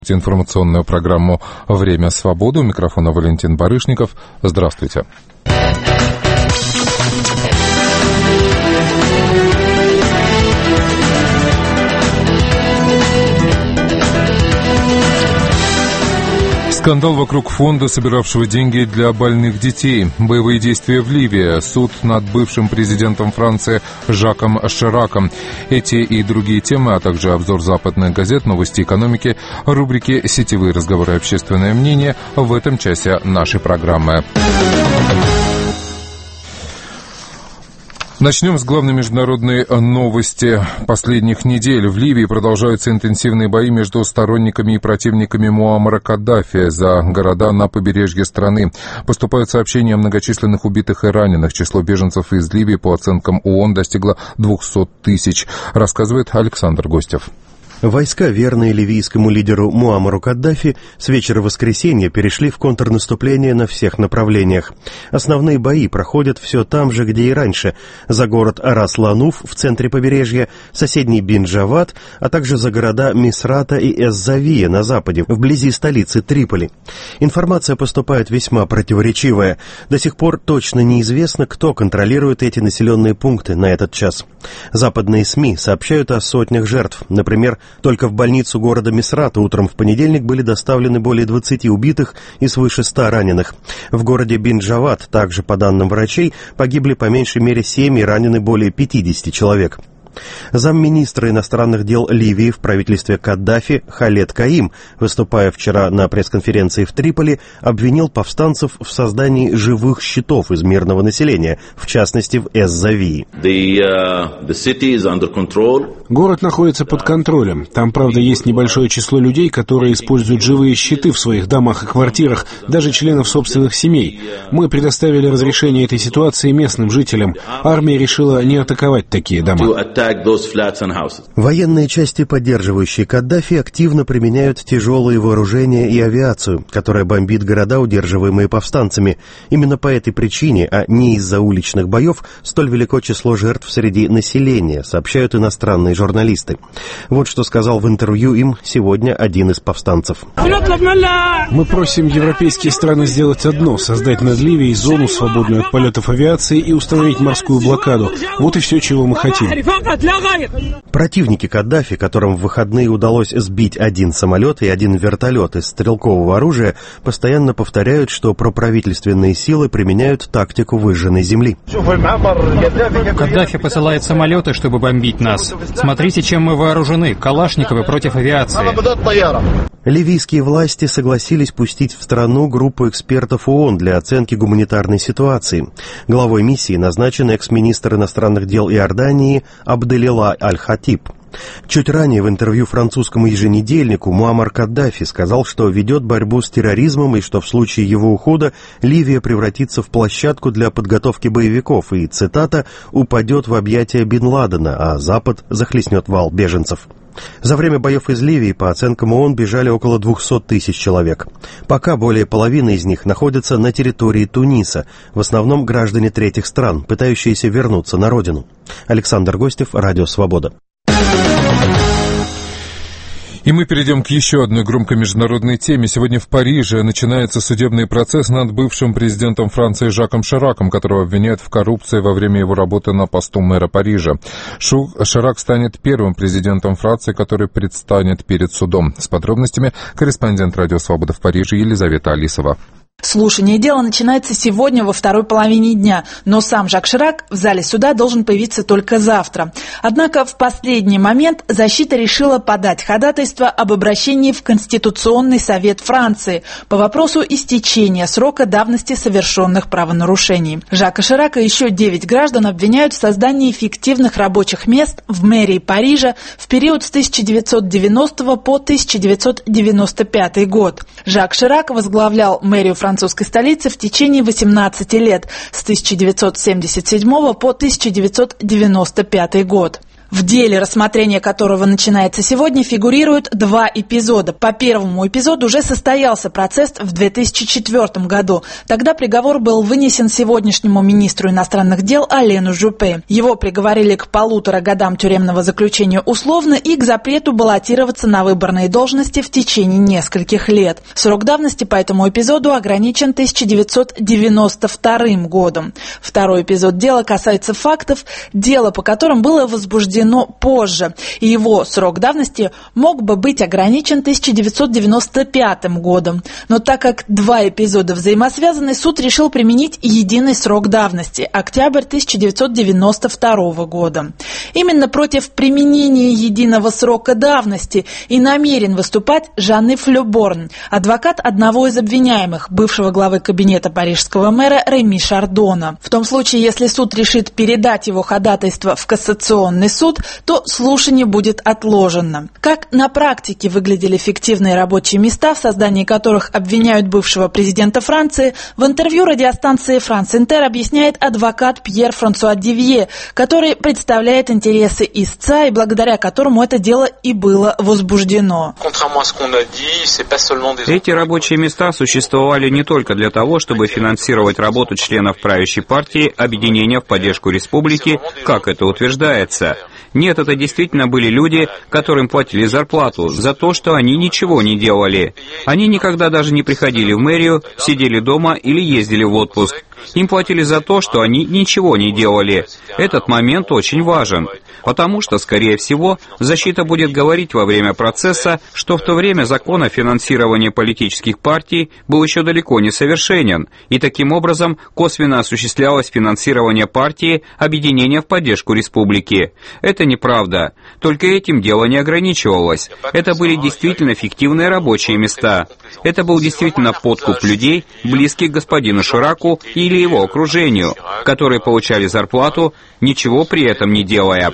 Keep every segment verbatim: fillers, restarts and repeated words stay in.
Информационную программу «Время свободы». У микрофона Валентин Барышников. Здравствуйте. Скандал вокруг фонда, собиравшего деньги для больных детей. Боевые действия в Ливии. Суд над бывшим президентом Франции Жаком Шираком. Эти и другие темы, а также обзор западных газет, новости экономики, рубрики «Сетевые разговоры. Общественное мнение» в этом часе нашей программы. Начнем с главной международной новости последних недель. В Ливии продолжаются интенсивные бои между сторонниками и противниками Муаммара Каддафи за города на побережье страны. Поступают сообщения о многочисленных убитых и раненых. Число беженцев из Ливии, по оценкам ООН, достигло двести тысяч, рассказывает Александр Гостев. Войска, верные ливийскому лидеру Муаммару Каддафи, с вечера воскресенья перешли в контрнаступление на всех направлениях. Основные бои проходят все там же, где и раньше, за город Рас-Лануф в центре побережья, соседний Бин-Джавад, а также за города Мисрата и Эз-Завия на западе, вблизи столицы Триполи. Информация поступает весьма противоречивая. До сих пор точно неизвестно, кто контролирует эти населенные пункты на этот час. Западные СМИ сообщают о сотнях жертв, например, только в больницу города Мисрата утром в понедельник были доставлены более двадцати убитых и свыше ста раненых. В городе Бин-Джавад, также по данным врачей, погибли по меньшей мере семь и ранены более пятидесяти человек. Замминистра иностранных дел Ливии в правительстве Каддафи Халед Каим, выступая вчера на пресс-конференции в Триполи, обвинил повстанцев в создании живых щитов из мирного населения, в частности в Эз-Завии. Город находится под контролем. Там, правда, есть небольшое число людей, которые используют живые щиты в своих домах и квартирах, даже членов собственных семей. Мы предоставили разрешение этой ситуации местным жителям. Армия решила не атаковать такие дома. Военные части, поддерживающие Каддафи, активно применяют тяжелые вооружения и авиацию, которая бомбит города, удерживаемые повстанцами. Именно по этой причине, а не из-за уличных боев, столь велико число жертв среди населения, сообщают иностранные журналисты. Вот что сказал в интервью им сегодня один из повстанцев. Мы просим европейские страны сделать одно — создать над Ливией зону, свободную от полетов авиации, и установить морскую блокаду. Вот и все, чего мы хотим. Противники Каддафи, которым в выходные удалось сбить один самолет и один вертолет из стрелкового оружия, постоянно повторяют, что проправительственные силы применяют тактику выжженной земли. Каддафи посылает самолеты, чтобы бомбить нас. Смотрите, чем мы вооружены. Калашниковы против авиации. Ливийские власти согласились пустить в страну группу экспертов ООН для оценки гуманитарной ситуации. Главой миссии назначен экс-министр иностранных дел Иордании Абделила Аль-Хатиб. Чуть ранее в интервью французскому еженедельнику Муаммар Каддафи сказал, что ведет борьбу с терроризмом и что в случае его ухода Ливия превратится в площадку для подготовки боевиков и, цитата, «упадет в объятия Бин Ладена, а Запад захлестнет вал беженцев». За время боев из Ливии, по оценкам ООН, бежали около двухсот тысяч человек. Пока более половины из них находятся на территории Туниса, в основном граждане третьих стран, пытающиеся вернуться на родину. Александр Гостев, Радио Свобода. И мы перейдем к еще одной громкой международной теме. Сегодня в Париже начинается судебный процесс над бывшим президентом Франции Жаком Шираком, которого обвиняют в коррупции во время его работы на посту мэра Парижа. Ширак станет первым президентом Франции, который предстанет перед судом. С подробностями корреспондент Радио Свобода в Париже Елизавета Алисова. Слушание дела начинается сегодня во второй половине дня, но сам Жак Ширак в зале суда должен появиться только завтра. Однако в последний момент защита решила подать ходатайство об обращении в Конституционный совет Франции по вопросу истечения срока давности совершенных правонарушений. Жака Ширака и еще девять граждан обвиняют в создании фиктивных рабочих мест в мэрии Парижа в период с тысяча девятьсот девяностого по тысяча девятьсот девяносто пятый год. Жак Ширак возглавлял мэрию французской столицы в течение восемнадцати лет, с тысяча девятьсот семьдесят седьмого по тысяча девятьсот девяносто пятый год. В деле, рассмотрение которого начинается сегодня, фигурируют два эпизода. По первому эпизоду уже состоялся процесс в две тысячи четвёртом году. Тогда приговор был вынесен сегодняшнему министру иностранных дел Алену Жупе. Его приговорили к полутора годам тюремного заключения условно и к запрету баллотироваться на выборные должности в течение нескольких лет. Срок давности по этому эпизоду ограничен тысяча девятьсот девяносто вторым годом. Второй эпизод дела касается фактов, дело по которым было возбуждено позже, и его срок давности мог бы быть ограничен тысяча девятьсот девяносто пятым годом. Но так как два эпизода взаимосвязаны, суд решил применить единый срок давности – октябрь тысяча девятьсот девяносто второго года. Именно против применения единого срока давности и намерен выступать Жан-Ив Ле Борн, адвокат одного из обвиняемых, бывшего главы кабинета парижского мэра Реми Шардона. В том случае, если суд решит передать его ходатайство в кассационный суд, то слушание будет отложено. Как на практике выглядели фиктивные рабочие места, в создании которых обвиняют бывшего президента Франции, в интервью радиостанции «Франс Интер» объясняет адвокат Пьер Франсуа Дивье, который представляет интересы истца и благодаря которому это дело и было возбуждено. Эти рабочие места существовали не только для того, чтобы финансировать работу членов правящей партии объединения в поддержку республики, как это утверждается. Нет, это действительно были люди, которым платили зарплату за то, что они ничего не делали. Они никогда даже не приходили в мэрию, сидели дома или ездили в отпуск. Им платили за то, что они ничего не делали. Этот момент очень важен, потому что, скорее всего, защита будет говорить во время процесса, что в то время закон о финансировании политических партий был еще далеко не совершенен, и таким образом косвенно осуществлялось финансирование партии объединения в поддержку республики. Это неправда. Только этим дело не ограничивалось. Это были действительно фиктивные рабочие места. Это был действительно подкуп людей, близких к господину Шираку или его окружению, которые получали зарплату, ничего при этом не делая.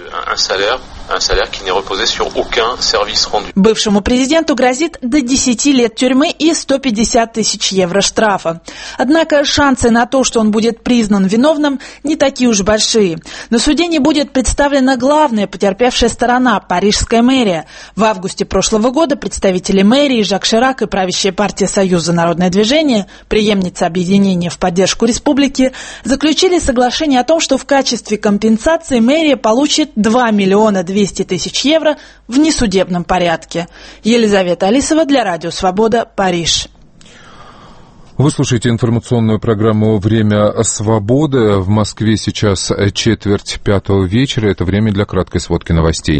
Бывшему президенту грозит до десяти лет тюрьмы и сто пятьдесят тысяч евро штрафа. Однако шансы на то, что он будет признан виновным, не такие уж большие. На суде не будет представлена главная потерпевшая сторона – парижская мэрия. В августе прошлого года представители мэрии Жак Ширак и правящая партия Союза народное движение, преемница объединения в поддержку республики, заключили соглашение о том, что в качестве компенсации мэрия получит два миллиона двести тысяч евро в несудебном порядке. Елизавета Алисова для Радио Свобода, Париж. Вы слушаете информационную программу «Время свободы». В Москве сейчас четверть пятого вечера. Это время для краткой сводки новостей.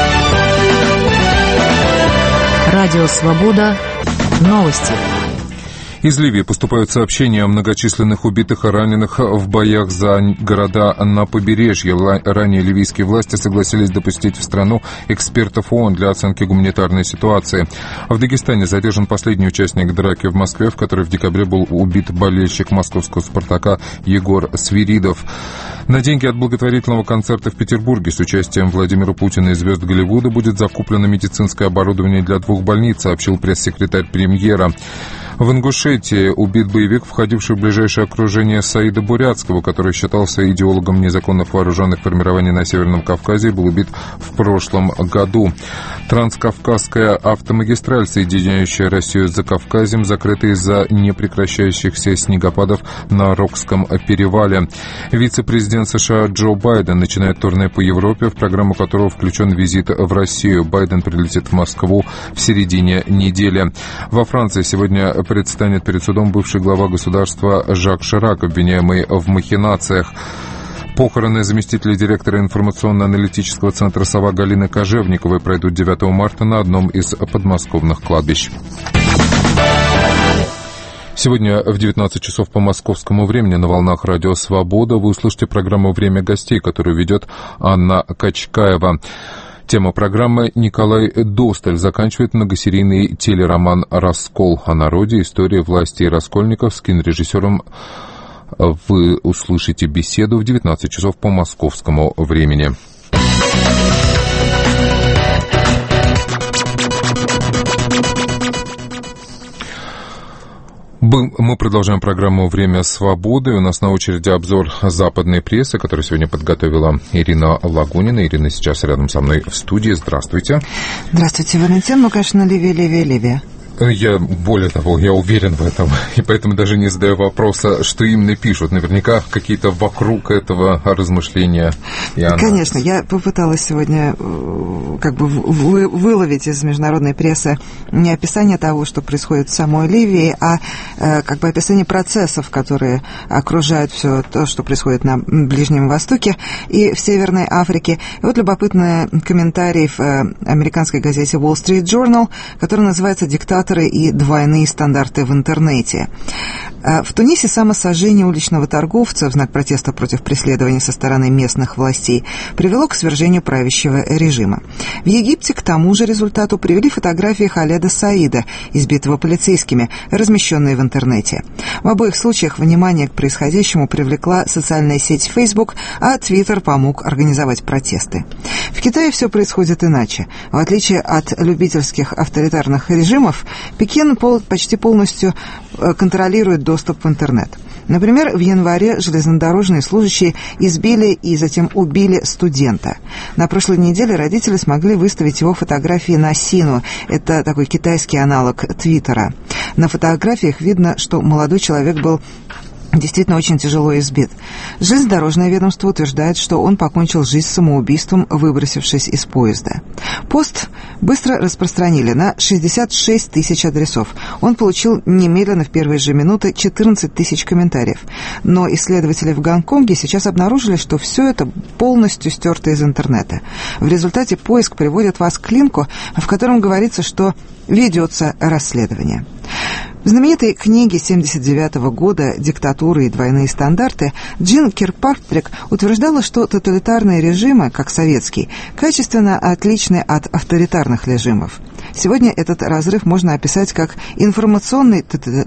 Радио Свобода. Новости. Из Ливии поступают сообщения о многочисленных убитых и раненых в боях за города на побережье. Ранее ливийские власти согласились допустить в страну экспертов ООН для оценки гуманитарной ситуации. В Дагестане задержан последний участник драки в Москве, в которой в декабре был убит болельщик московского «Спартака» Егор Свиридов. На деньги от благотворительного концерта в Петербурге с участием Владимира Путина и звезд Голливуда будет закуплено медицинское оборудование для двух больниц, сообщил пресс-секретарь премьера. В Ингушетии убит боевик, входивший в ближайшее окружение Саида Бурятского, который считался идеологом незаконных вооруженных формирований на Северном Кавказе и был убит в прошлом году. Транскавказская автомагистраль, соединяющая Россию с Закавказьем, закрыта из-за непрекращающихся снегопадов на Рокском перевале. Вице-президент США Джо Байден начинает турне по Европе, в программу которого включен визит в Россию. Байден прилетит в Москву в середине недели. Во Франции сегодня предстанет перед судом бывший глава государства Жак Ширак, обвиняемый в махинациях. Похороны заместителя директора информационно-аналитического центра «Сова» Галины Кожевниковой пройдут девятого марта на одном из подмосковных кладбищ. Сегодня в девятнадцать часов по московскому времени на волнах Радио Свобода вы услышите программу «Время гостей», которую ведет Анна Качкаева. Тема программы «Николай Досталь» заканчивает многосерийный телероман «Раскол» о народе, истории власти и раскольников с кинорежиссером. Вы услышите беседу в девятнадцать часов по московскому времени. Мы продолжаем программу «Время свободы». У нас на очереди обзор западной прессы, который сегодня подготовила Ирина Лагунина. Ирина сейчас рядом со мной в студии. Здравствуйте. Здравствуйте, Валентин. Ну, конечно, Ливия, Ливия, Ливия. Я, более того, я уверен в этом, и поэтому даже не задаю вопроса, что именно пишут. Наверняка какие-то вокруг этого размышления и анализ. Конечно, я попыталась сегодня как бы вы, выловить из международной прессы не описание того, что происходит в самой Ливии, а как бы описание процессов, которые окружают все то, что происходит на Ближнем Востоке и в Северной Африке. И вот любопытный комментарий в американской газете Wall Street Journal, который называется «Диктатор и двойные стандарты в интернете». В Тунисе самосожжение уличного торговца в знак протеста против преследования со стороны местных властей привело к свержению правящего режима. В Египте к тому же результату привели фотографии Халеда Саида, избитого полицейскими, размещенные в интернете. В обоих случаях внимание к происходящему привлекла социальная сеть Facebook, а Twitter помог организовать протесты. В Китае все происходит иначе. В отличие от любительских авторитарных режимов, Пекин почти полностью контролирует доступ в интернет. Например, в январе железнодорожные служащие избили и затем убили студента. На прошлой неделе родители смогли выставить его фотографии на Сину. Это такой китайский аналог Твиттера. На фотографиях видно, что молодой человек был действительно очень тяжело избит. Железнодорожное ведомство утверждает, что он покончил жизнь самоубийством, выбросившись из поезда. Пост быстро распространили на шестьдесят шесть тысяч адресов. Он получил немедленно в первые же минуты четырнадцать тысяч комментариев. Но исследователи в Гонконге сейчас обнаружили, что все это полностью стерто из интернета. В результате поиск приводит вас к линку, в котором говорится, что ведется расследование. В знаменитой книге семьдесят девятого года «Диктатура и двойные стандарты» Джин Киркпатрик утверждала, что тоталитарные режимы, как советский, качественно отличны от авторитарных режимов. Сегодня этот разрыв можно описать как информационный...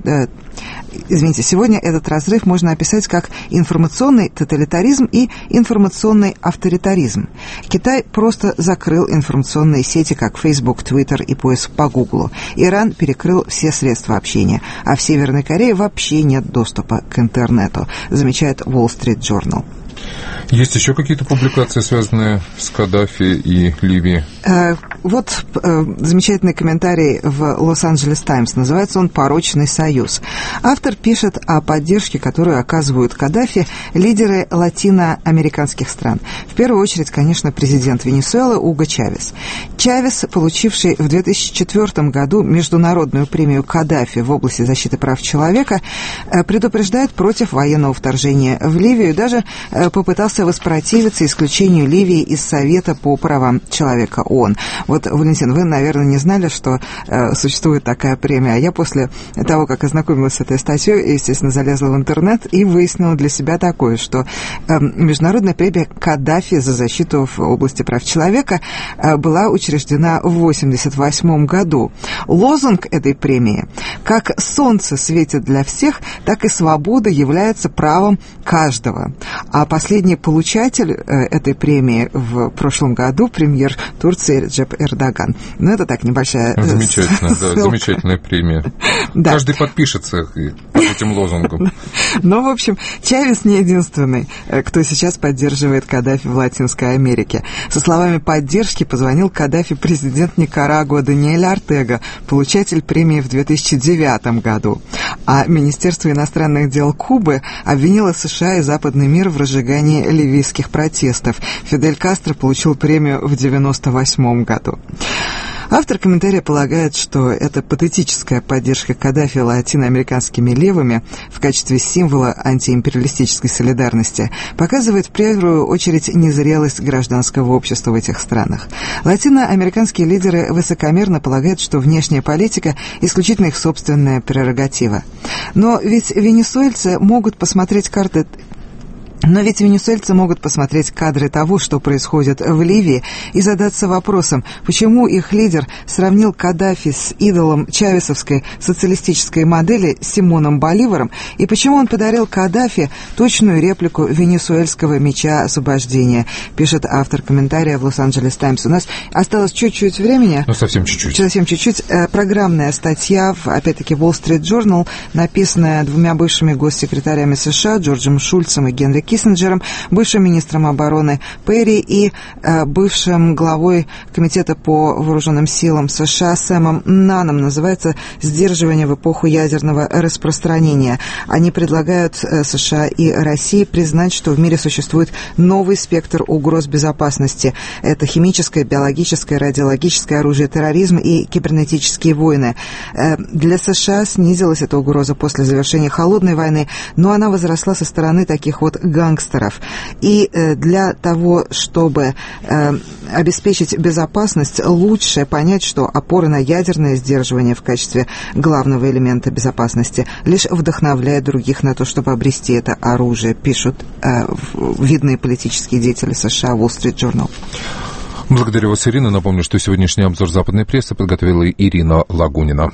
Извините, сегодня этот разрыв можно описать как информационный тоталитаризм и информационный авторитаризм. Китай просто закрыл информационные сети, как Facebook, Twitter и поиск по Google. Иран перекрыл все средства общения, а в Северной Корее вообще нет доступа к интернету, замечает Wall Street Journal. Есть еще какие-то публикации, связанные с Каддафи и Ливией? Э, вот э, замечательный комментарий в Лос-Анджелес Таймс. Называется он «Порочный союз». Автор пишет о поддержке, которую оказывают Каддафи лидеры латиноамериканских стран. В первую очередь, конечно, президент Венесуэлы Уго Чавес. Чавес, получивший в две тысячи четвёртом году международную премию Каддафи в области защиты прав человека, э, предупреждает против военного вторжения в Ливию и даже э, попытался воспротивиться исключению Ливии из Совета по правам человека ООН. Вот, Валентин, вы, наверное, не знали, что э, существует такая премия, а я после того, как ознакомилась с этой статьей, естественно, залезла в интернет и выяснила для себя такое, что э, международная премия Каддафи за защиту в области прав человека э, была учреждена в восемьдесят восьмом году. Лозунг этой премии: «Как солнце светит для всех, так и свобода является правом каждого». А последний получатель э, этой премии в прошлым году премьер Турции Реджеп Эрдоган. Ну, это так, небольшая... Замечательно, да, замечательная премия. Да. Каждый подпишется под этим лозунгом. Ну, в общем, Чавес не единственный, кто сейчас поддерживает Каддафи в Латинской Америке. Со словами поддержки позвонил Каддафи президент Никарагуа Даниэль Ортега, получатель премии в две тысячи девятом году. А Министерство иностранных дел Кубы обвинило США и западный мир в разжигании ливийских протестов. Фидель Кастро получил премию в девяносто восьмом году. Автор комментария полагает, что эта патетическая поддержка Каддафи латиноамериканскими левыми в качестве символа антиимпериалистической солидарности показывает в первую очередь незрелость гражданского общества в этих странах. Латиноамериканские лидеры высокомерно полагают, что внешняя политика исключительно их собственная прерогатива. Но ведь венесуэльцы могут посмотреть карты Но ведь венесуэльцы могут посмотреть кадры того, что происходит в Ливии, и задаться вопросом, почему их лидер сравнил Каддафи с идолом чавесовской социалистической модели Симоном Боливаром, и почему он подарил Каддафи точную реплику венесуэльского меча освобождения, пишет автор комментария в Лос-Анджелес Таймс. У нас осталось чуть-чуть времени. Ну, совсем чуть-чуть. Совсем чуть-чуть. Программная статья, опять-таки, Wall Street Journal, написанная двумя бывшими госсекретарями США, Джорджем Шульцем и Генри Киссинджером, бывшим министром обороны Перри и э, бывшим главой Комитета по вооруженным силам США Сэмом Наном. Называется «Сдерживание в эпоху ядерного распространения». Они предлагают э, США и России признать, что в мире существует новый спектр угроз безопасности. Это химическое, биологическое, радиологическое оружие, терроризм и кибернетические войны. Э, для США снизилась эта угроза после завершения холодной войны, но она возросла со стороны таких вот гангстеров. И э, для того, чтобы э, обеспечить безопасность, лучше понять, что опора на ядерное сдерживание в качестве главного элемента безопасности лишь вдохновляет других на то, чтобы обрести это оружие, пишут э, видные политические деятели США, Wall Street Journal. Благодарю вас, Ирина. Напомню, что сегодняшний обзор западной прессы подготовила Ирина Лагунина.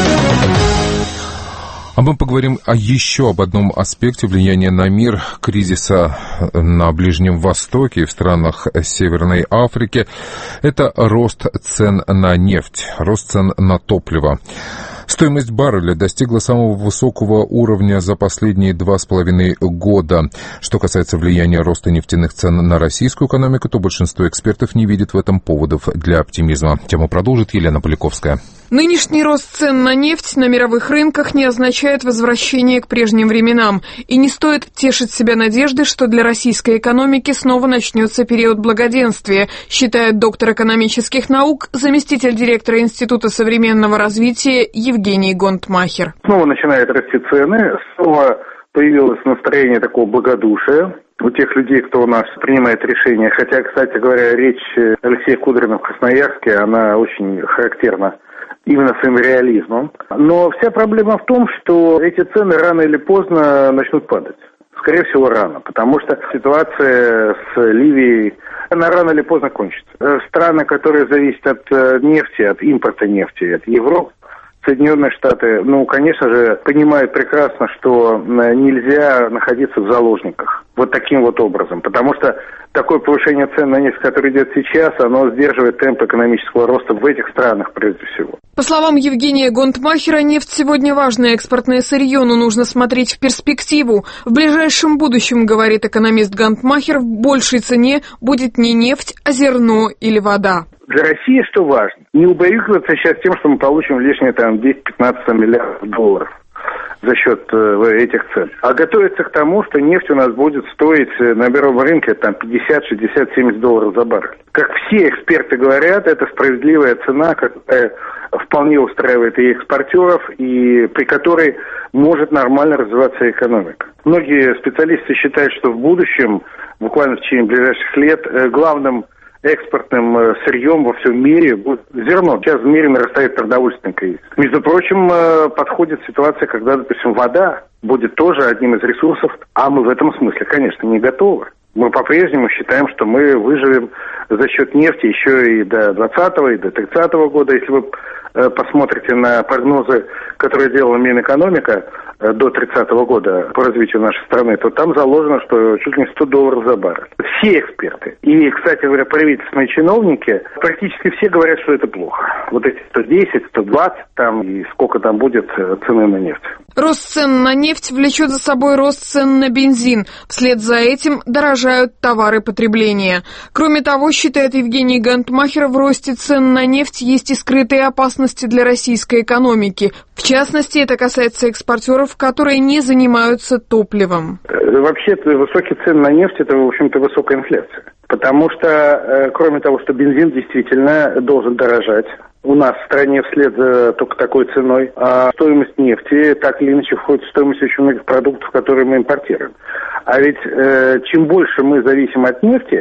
А мы поговорим о еще об одном аспекте влияния на мир кризиса на Ближнем Востоке и в странах Северной Африки. Это рост цен на нефть, рост цен на топливо. Стоимость барреля достигла самого высокого уровня за последние два с половиной года. Что касается влияния роста нефтяных цен на российскую экономику, то большинство экспертов не видит в этом поводов для оптимизма. Тему продолжит Елена Поляковская. Нынешний рост цен на нефть на мировых рынках не означает возвращение к прежним временам. И не стоит тешить себя надеждой, что для российской экономики снова начнется период благоденствия, считает доктор экономических наук, заместитель директора Института современного развития Евгений Гонтмахер. Снова начинают расти цены, снова появилось настроение такого благодушия у тех людей, кто у нас принимает решения. Хотя, кстати говоря, речь Алексея Кудрина в Красноярске, она очень характерна именно своим реализмом. Но вся проблема в том, что эти цены рано или поздно начнут падать. Скорее всего, рано, потому что ситуация с Ливией, она рано или поздно кончится. Страны, которые зависят от нефти, от импорта нефти, от Европы, Соединенные Штаты, ну, конечно же, понимают прекрасно, что нельзя находиться в заложниках вот таким вот образом, потому что такое повышение цен на нефть, которое идет сейчас, оно сдерживает темп экономического роста в этих странах прежде всего. По словам Евгения Гонтмахера, нефть сегодня важное экспортное сырье, но нужно смотреть в перспективу. В ближайшем будущем, говорит экономист Гонтмахер, в большей цене будет не нефть, а зерно или вода. Для России что важно? Не убаюкиваться сейчас тем, что мы получим лишние там десять-пятнадцать миллиардов долларов за счет э, этих цен. А готовиться к тому, что нефть у нас будет стоить на мировом рынке там пятьдесят, шестьдесят, семьдесят долларов за баррель. Как все эксперты говорят, это справедливая цена, которая вполне устраивает и экспортеров, и при которой может нормально развиваться экономика. Многие специалисты считают, что в будущем, буквально в течение ближайших лет, главным экспортным сырьем во всем мире будет зерно. Сейчас в мире нарастает продовольственный кризис. Между прочим, подходит ситуация, когда, допустим, вода будет тоже одним из ресурсов, а мы в этом смысле, конечно, не готовы. Мы по-прежнему считаем, что мы выживем за счет нефти еще и до двадцатого, и до тридцатого года. Если вы посмотрите на прогнозы, которые делала Минэкономика до тридцатого года по развитию нашей страны, то там заложено, что чуть ли не сто долларов за баррель. Все эксперты, и, кстати говоря, правительственные чиновники, практически все говорят, что это плохо. Вот эти сто десять, сто двадцать там, и сколько там будет цены на нефть. Рост цен на нефть влечет за собой рост цен на бензин. Вслед за этим дорожают товары потребления. Кроме того, считает Евгений Гонтмахер, в росте цен на нефть есть и скрытые опасности для российской экономики. В частности, это касается экспортеров, которые не занимаются топливом. Вообще, высокие цены на нефть – это, в общем-то, высокая инфляция. Потому что, кроме того, что бензин действительно должен дорожать, у нас в стране вслед за только такой ценой, а стоимость нефти так или иначе входит в стоимость очень многих продуктов, которые мы импортируем. А ведь э, чем больше мы зависим от нефти,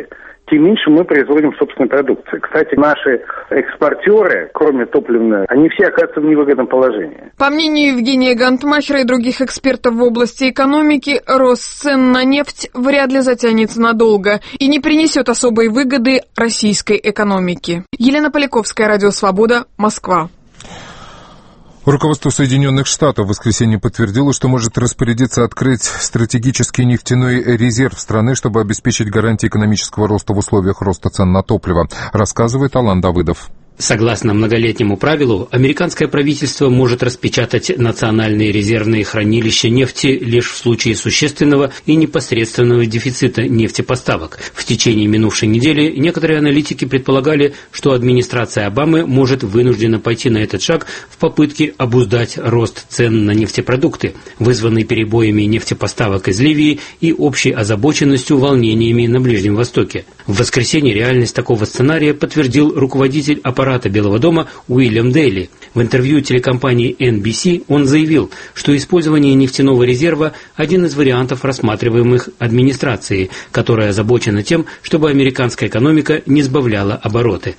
тем меньше мы производим собственной продукции. Кстати, наши экспортеры, кроме топливной, они все оказываются в невыгодном положении. По мнению Евгения Гантмахера и других экспертов в области экономики, рост цен на нефть вряд ли затянется надолго и не принесет особой выгоды российской экономике. Елена Поляковская, Радио Свобода, Москва. Руководство Соединенных Штатов в воскресенье подтвердило, что может распорядиться открыть стратегический нефтяной резерв страны, чтобы обеспечить гарантии экономического роста в условиях роста цен на топливо, рассказывает Алан Давыдов. Согласно многолетнему правилу, американское правительство может распечатать национальные резервные хранилища нефти лишь в случае существенного и непосредственного дефицита нефтепоставок. В течение минувшей недели некоторые аналитики предполагали, что администрация Обамы может вынуждена пойти на этот шаг в попытке обуздать рост цен на нефтепродукты, вызванный перебоями нефтепоставок из Ливии и общей озабоченностью волнениями на Ближнем Востоке. В воскресенье реальность такого сценария подтвердил руководитель аппарата Белого дома Уильям Дейли. В интервью телекомпании эн би си он заявил, что использование нефтяного резерва – один из вариантов, рассматриваемых администрацией, которая озабочена тем, чтобы американская экономика не сбавляла обороты.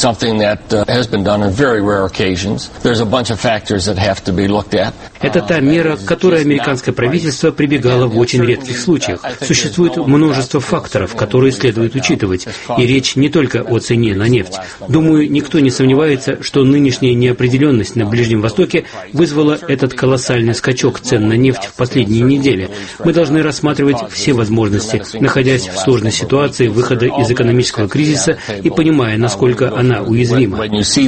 Это та мера, к которой американское правительство прибегало в очень редких случаях. Существует множество факторов, которые следует учитывать, и речь не только о цене на нефть. Думаю, никто не сомневается, что нынешняя неопределенность на Ближнем Востоке вызвала этот колоссальный скачок цен на нефть в последние недели. Мы должны рассматривать все возможности, находясь в сложной ситуации выхода из экономического кризиса и понимая, насколько она уязвима.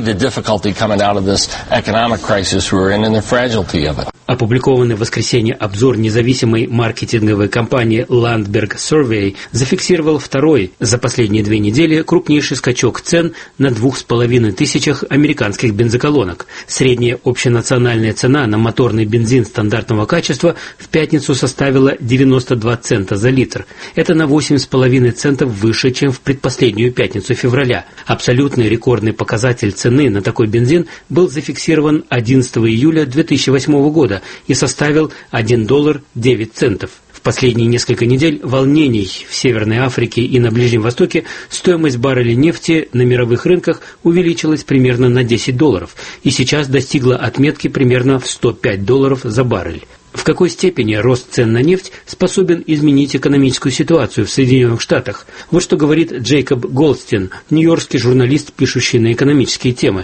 Опубликованный в воскресенье обзор независимой маркетинговой компании Landberg Survey зафиксировал второй за последние две недели крупнейший скачок цен на двух с половиной тысячах американских бензоколонок. Средняя общенациональная цена на моторный бензин стандартного качества в пятницу составила девяносто два цента за литр. Это на восемь с половиной центов выше, чем в предпоследнюю пятницу февраля. Абсолютный рекордный показатель цены на такой бензин был зафиксирован одиннадцатого июля две тысячи восьмого года и составил один доллар девять центов. В последние несколько недель волнений в Северной Африке и на Ближнем Востоке стоимость барреля нефти на мировых рынках увеличилась примерно на десять долларов и сейчас достигла отметки примерно в сто пять долларов за баррель. В какой степени рост цен на нефть способен изменить экономическую ситуацию в Соединенных Штатах? Вот что говорит Джейкоб Голдстин, нью-йоркский журналист, пишущий на экономические темы.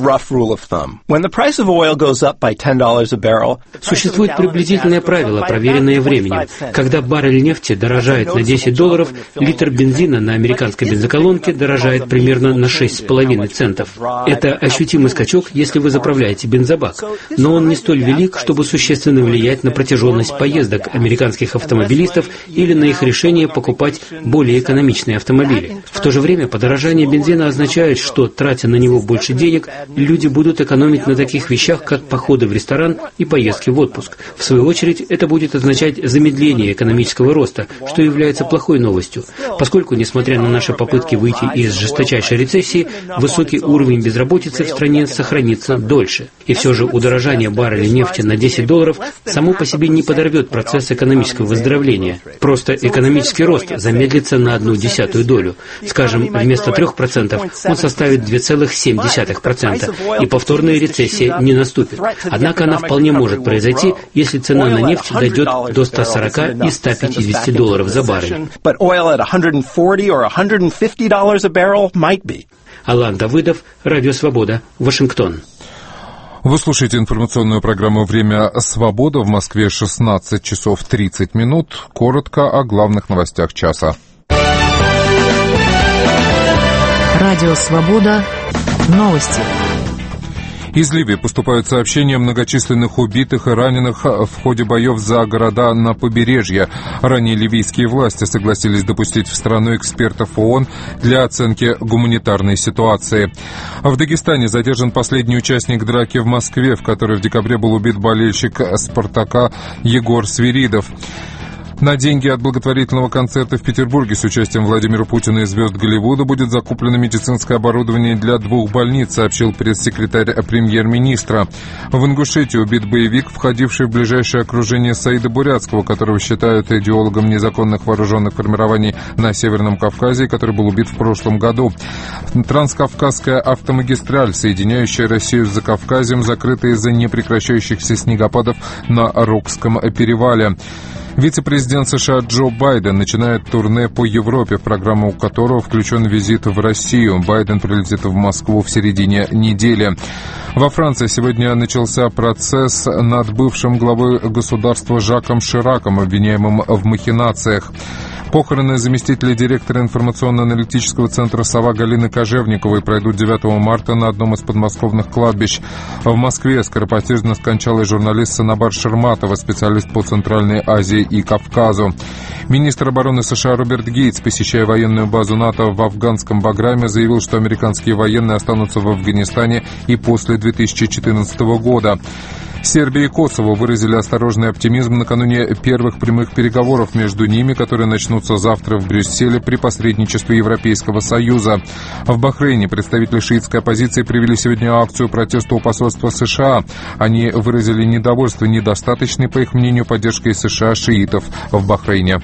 Существует приблизительное правило, проверенное временем. Когда баррель нефти дорожает на десять долларов, литр бензина на американской бензоколонке дорожает примерно на шесть с половиной центов. Это ощутимый скачок, если вы заправляете бензобак, но он не столь велик, чтобы существенно влиять на протяженность поездок американских автомобилистов или на их решение покупать более экономичные автомобили. В то же время подорожание бензина означает, что, тратя на него больше денег, люди будут экономить на таких вещах, как походы в ресторан и поездки в отпуск. В свою очередь, это будет означать замедление экономического роста, что является плохой новостью, поскольку, несмотря на наши попытки выйти из жесточайшей рецессии, высокий уровень безработицы в стране сохранится дольше. И все же удорожание барреля нефти на десять долларов само по себе не подорвет процесс экономического выздоровления. Просто экономический рост замедлится на одну десятую долю. Скажем, вместо трех процентов он составит две целых семь десятых процента, и повторная рецессия не наступит. Однако она вполне может произойти, если цена на нефть дойдет до ста сорока и ста пятидесяти долларов за баррель. Алан Давыдов, Радио Свобода, Вашингтон. Вы слушаете информационную программу «Время свободы». В Москве шестнадцать часов тридцать минут. Коротко о главных новостях часа. Радио «Свобода». Новости. Из Ливии поступают сообщения о многочисленных убитых и раненых в ходе боев за города на побережье. Ранее ливийские власти согласились допустить в страну экспертов ООН для оценки гуманитарной ситуации. В Дагестане задержан последний участник драки в Москве, в которой в декабре был убит болельщик «Спартака» Егор Свиридов. На деньги от благотворительного концерта в Петербурге с участием Владимира Путина и звезд Голливуда будет закуплено медицинское оборудование для двух больниц, сообщил пресс-секретарь премьер-министра. В Ингушетии убит боевик, входивший в ближайшее окружение Саида Бурятского, которого считают идеологом незаконных вооруженных формирований на Северном Кавказе, который был убит в прошлом году. Транскавказская автомагистраль, соединяющая Россию с Закавказьем, закрыта из-за непрекращающихся снегопадов на Рокском перевале. Вице-президент США Джо Байден начинает турне по Европе, в программу которого включен визит в Россию. Байден прилетит в Москву в середине недели. Во Франции сегодня начался процесс над бывшим главой государства Жаком Шираком, обвиняемым в махинациях. Похороны заместителя директора информационно-аналитического центра «Сова» Галины Кожевниковой пройдут девятого марта на одном из подмосковных кладбищ. В Москве скоропостижно скончалась журналист Санабар Шерматова, специалист по Центральной Азии и Кавказу. Министр обороны США Роберт Гейтс, посещая военную базу НАТО в афганском Баграме, заявил, что американские военные останутся в Афганистане и после две тысячи четырнадцатого года. Сербия и Косово выразили осторожный оптимизм накануне первых прямых переговоров между ними, которые начнутся завтра в Брюсселе при посредничестве Европейского Союза. В Бахрейне представители шиитской оппозиции провели сегодня акцию протеста у посольства США. Они выразили недовольство недостаточной, по их мнению, поддержкой США шиитов в Бахрейне.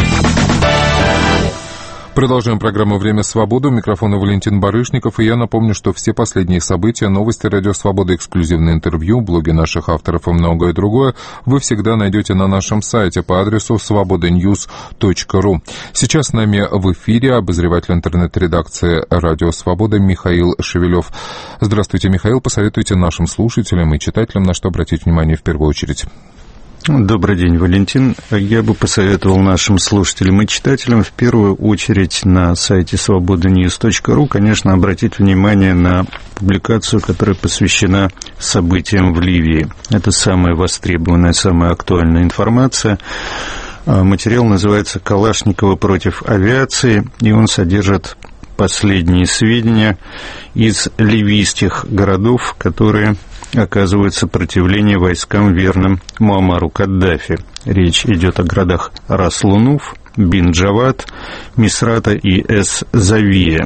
Продолжаем программу «Время свободы». У микрофона Валентин Барышников. И я напомню, что все последние события, новости Радио Свобода, эксклюзивные интервью, блоги наших авторов и многое другое вы всегда найдете на нашем сайте по адресу свобода ньюс точка ру. Сейчас с нами в эфире обозреватель интернет-редакции Радио Свобода Михаил Шевелев. Здравствуйте, Михаил. Посоветуйте нашим слушателям и читателям, на что обратить внимание в первую очередь. Добрый день, Валентин. Я бы посоветовал нашим слушателям и читателям в первую очередь на сайте свобода ньюс точка ру, конечно, обратить внимание на публикацию, которая посвящена событиям в Ливии. Это самая востребованная, самая актуальная информация. Материал называется «Калашникова против авиации», и он содержит последние сведения из ливийских городов, которые оказывают сопротивление войскам, верным Муаммару Каддафи. Речь идет о городах Рас-Лунуф, Бин-Джавад, Мисрата и Эс-Завия.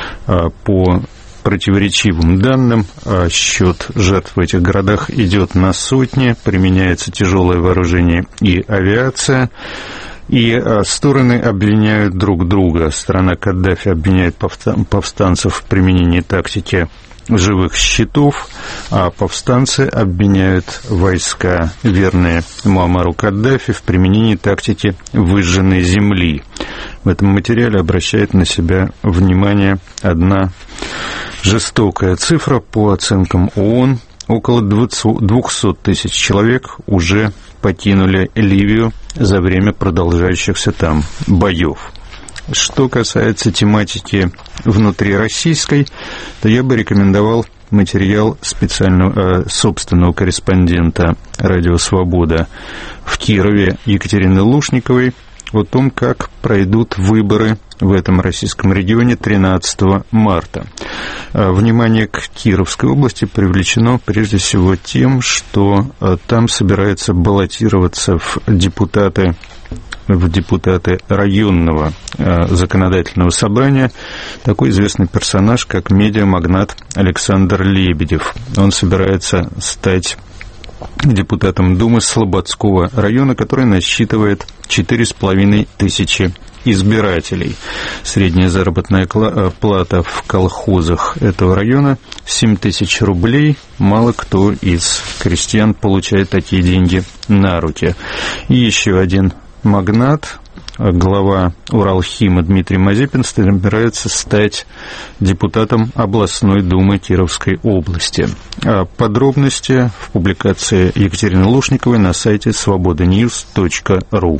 По противоречивым данным, счет жертв в этих городах идет на сотни, применяется тяжелое вооружение и авиация. И стороны обвиняют друг друга. Сторона Каддафи обвиняет повстанцев в применении тактики живых щитов, а повстанцы обвиняют войска, верные Муаммару Каддафи, в применении тактики выжженной земли. В этом материале обращает на себя внимание одна жестокая цифра. По оценкам ООН, около двухсот тысяч человек уже покинули Ливию за время продолжающихся там боев. Что касается тематики внутрироссийской, то я бы рекомендовал материал специального, э, собственного корреспондента «Радио Свобода» в Кирове Екатерины Лушниковой о том, как пройдут выборы в этом российском регионе тринадцатого марта. Внимание к Кировской области привлечено прежде всего тем, что там собирается баллотироваться в депутаты в депутаты районного э, законодательного собрания такой известный персонаж, как медиамагнат Александр Лебедев. Он собирается стать депутатом Думы Слободского района, который насчитывает четыре с половиной тысячи избирателей. Средняя заработная плата в колхозах этого района семь тысяч рублей. Мало кто из крестьян получает такие деньги на руки. И еще один магнат, глава Уралхима Дмитрий Мазепин, собирается стать депутатом областной думы Кировской области. Подробности в публикации Екатерины Лушниковой на сайте свобода ньюс точка ру.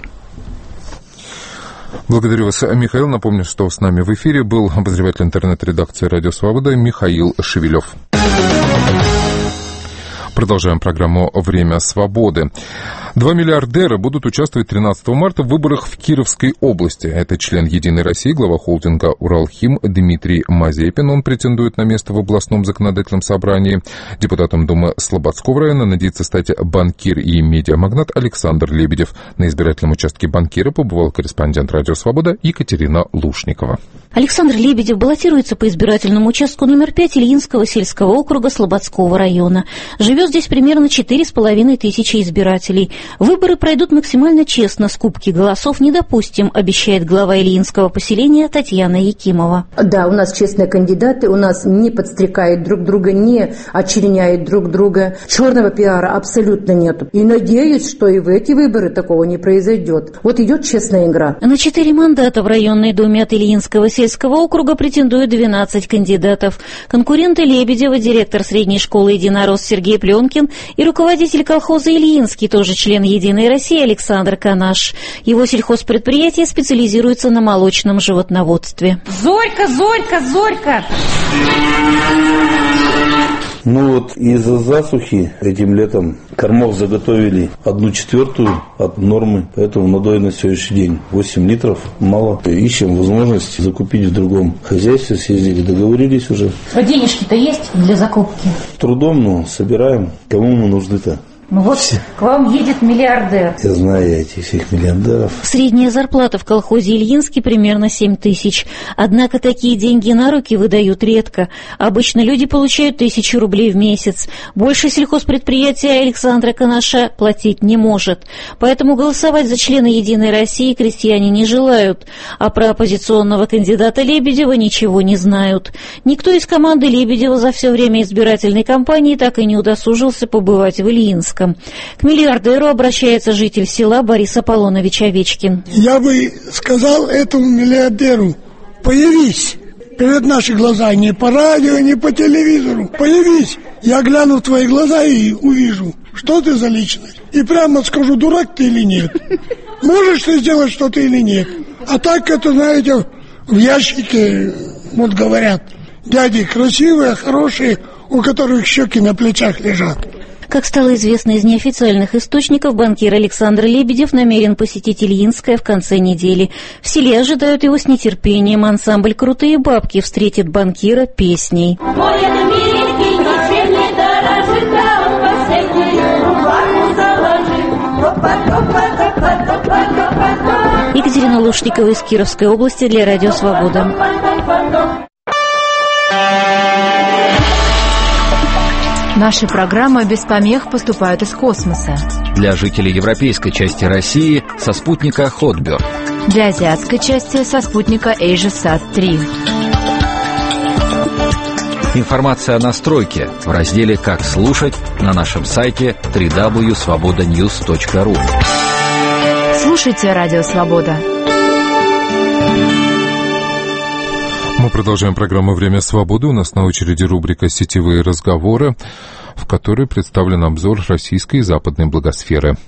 Благодарю вас, Михаил. Напомню, что с нами в эфире был обозреватель интернет-редакции «Радио Свобода» Михаил Шевелев. Продолжаем программу «Время свободы». Два миллиардера будут участвовать тринадцатого марта в выборах в Кировской области. Это член «Единой России», глава холдинга «Уралхим» Дмитрий Мазепин. Он претендует на место в областном законодательном собрании. Депутатом Думы Слободского района надеется стать банкир и медиамагнат Александр Лебедев. На избирательном участке банкира побывал корреспондент «Радио Свобода» Екатерина Лушникова. Александр Лебедев баллотируется по избирательному участку номер пять Ильинского сельского округа Слободского района. Живет здесь примерно четыре с половиной тысячи избирателей. Выборы пройдут максимально честно, скупки голосов не допустим, обещает глава ильинского поселения Татьяна Якимова. Да, у нас честные кандидаты, у нас не подстрекают друг друга, не очерняют друг друга. Черного пиара абсолютно нет. И надеюсь, что и в эти выборы такого не произойдет. Вот идет честная игра. На четыре мандата в районной думе от Ильинского сельского округа претендуют двенадцать кандидатов. Конкуренты Лебедева, директор средней школы «Единорос» Сергей Пленкин и руководитель колхоза «Ильинский», тоже член «Единой России» Александр Канаш. Его сельхозпредприятие специализируется на молочном животноводстве. Зорька, Зорька, Зорька! Ну вот из-за засухи этим летом кормов заготовили одну четвертую от нормы, поэтому надои на сегодняшний день восемь литров мало. Ищем возможность закупить в другом хозяйстве, съездили, договорились уже. А денежки-то есть для закупки? Трудом, но собираем. Кому мы нужны-то? Ну вот к вам едет миллиардер. Я знаю этих всех миллиардеров. Средняя зарплата в колхозе Ильинский примерно семь тысяч. Однако такие деньги на руки выдают редко. Обычно люди получают тысячу рублей в месяц. Больше сельхозпредприятия Александра Канаша платить не может. Поэтому голосовать за члена «Единой России» крестьяне не желают. А про оппозиционного кандидата Лебедева ничего не знают. Никто из команды Лебедева за все время избирательной кампании так и не удосужился побывать в Ильинске. К миллиардеру обращается житель села Борис Аполлонович Овечкин. Я бы сказал этому миллиардеру: появись перед наши глаза, не по радио, не по телевизору. Появись, я гляну в твои глаза и увижу, что ты за личность. И прямо скажу, дурак ты или нет. Можешь ты сделать что-то или нет. А так, это, знаете, в ящике, вот говорят, дяди красивые, хорошие, у которых щеки на плечах лежат. Как стало известно из неофициальных источников, банкир Александр Лебедев намерен посетить Ильинское в конце недели. В селе ожидают его с нетерпением. Ансамбль «Крутые бабки» встретит банкира песней. Екатерина Лушникова из Кировской области для Радио Свобода. Наши программы без помех поступают из космоса. Для жителей европейской части России со спутника Хотберг. Для азиатской части со спутника AsiaSat три. Информация о настройке в разделе «Как слушать» на нашем сайте дабл ю дабл ю дабл ю точка свобода ньюс точка ру. Слушайте Радио Свобода. Мы продолжаем программу «Время свободы». У нас на очереди рубрика «Сетевые разговоры», в которой представлен обзор российской и западной благосферы.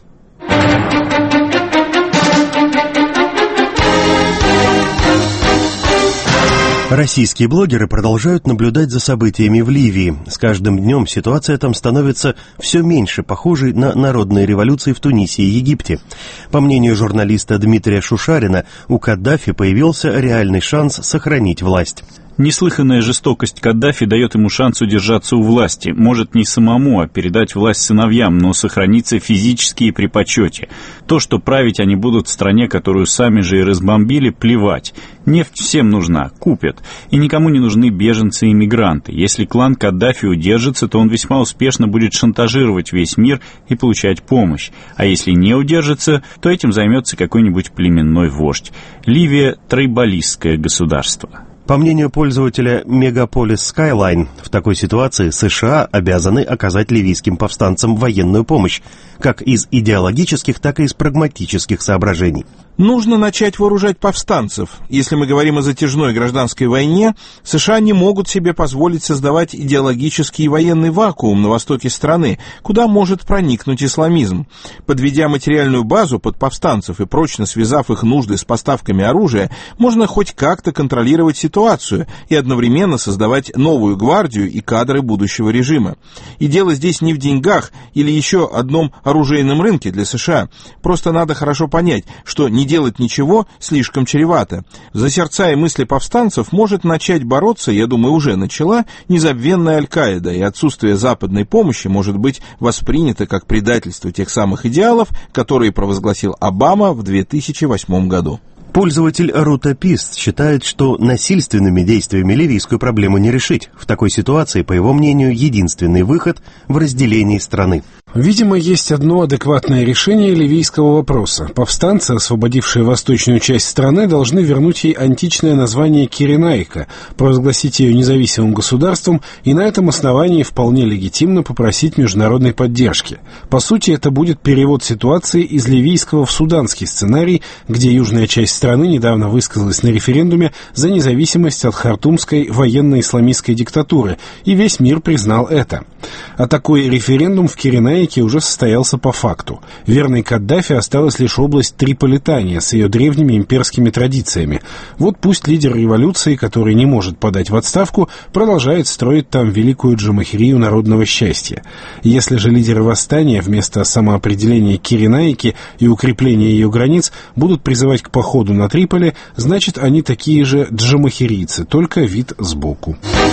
Российские блогеры продолжают наблюдать за событиями в Ливии. С каждым днем ситуация там становится все меньше похожей на народные революции в Тунисе и Египте. По мнению журналиста Дмитрия Шушарина, у Каддафи появился реальный шанс сохранить власть. Неслыханная жестокость Каддафи дает ему шанс удержаться у власти. Может, не самому, а передать власть сыновьям, но сохраниться физически и при почете. То, что править они будут в стране, которую сами же и разбомбили, плевать. Нефть всем нужна, купят. И никому не нужны беженцы и мигранты. Если клан Каддафи удержится, то он весьма успешно будет шантажировать весь мир и получать помощь. А если не удержится, то этим займется какой-нибудь племенной вождь. Ливия – тройбалистское государство. По мнению пользователя Megapolis Skyline, в такой ситуации США обязаны оказать ливийским повстанцам военную помощь, как из идеологических, так и из прагматических соображений. Нужно начать вооружать повстанцев. Если мы говорим о затяжной гражданской войне, США не могут себе позволить создавать идеологический и военный вакуум на востоке страны, куда может проникнуть исламизм. Подведя материальную базу под повстанцев и прочно связав их нужды с поставками оружия, можно хоть как-то контролировать ситуацию и одновременно создавать новую гвардию и кадры будущего режима. И дело здесь не в деньгах или еще одном оружейном рынке для США. Просто надо хорошо понять, что не делать ничего слишком чревато. За сердца и мысли повстанцев может начать бороться, я думаю, уже начала, незабвенная Аль-Каида, и отсутствие западной помощи может быть воспринято как предательство тех самых идеалов, которые провозгласил Обама в две тысячи восьмом году. Пользователь Рутопист считает, что насильственными действиями ливийскую проблему не решить. В такой ситуации, по его мнению, единственный выход в разделении страны. Видимо, есть одно адекватное решение ливийского вопроса. Повстанцы, освободившие восточную часть страны, должны вернуть ей античное название Киренайка, провозгласить ее независимым государством и на этом основании вполне легитимно попросить международной поддержки. По сути, это будет перевод ситуации из ливийского в суданский сценарий, где южная часть страны недавно высказалась на референдуме за независимость от хартумской военно-исламистской диктатуры, и весь мир признал это. А такой референдум в Киренайке уже состоялся по факту. Верной Каддафи осталась лишь область Триполитания с ее древними имперскими традициями. Вот пусть лидер революции, который не может подать в отставку, продолжает строить там великую джамахирию народного счастья. Если же лидеры восстания вместо самоопределения Киренайки и укрепления ее границ будут призывать к походу на Триполи, значит, они такие же джамахирийцы, только вид сбоку.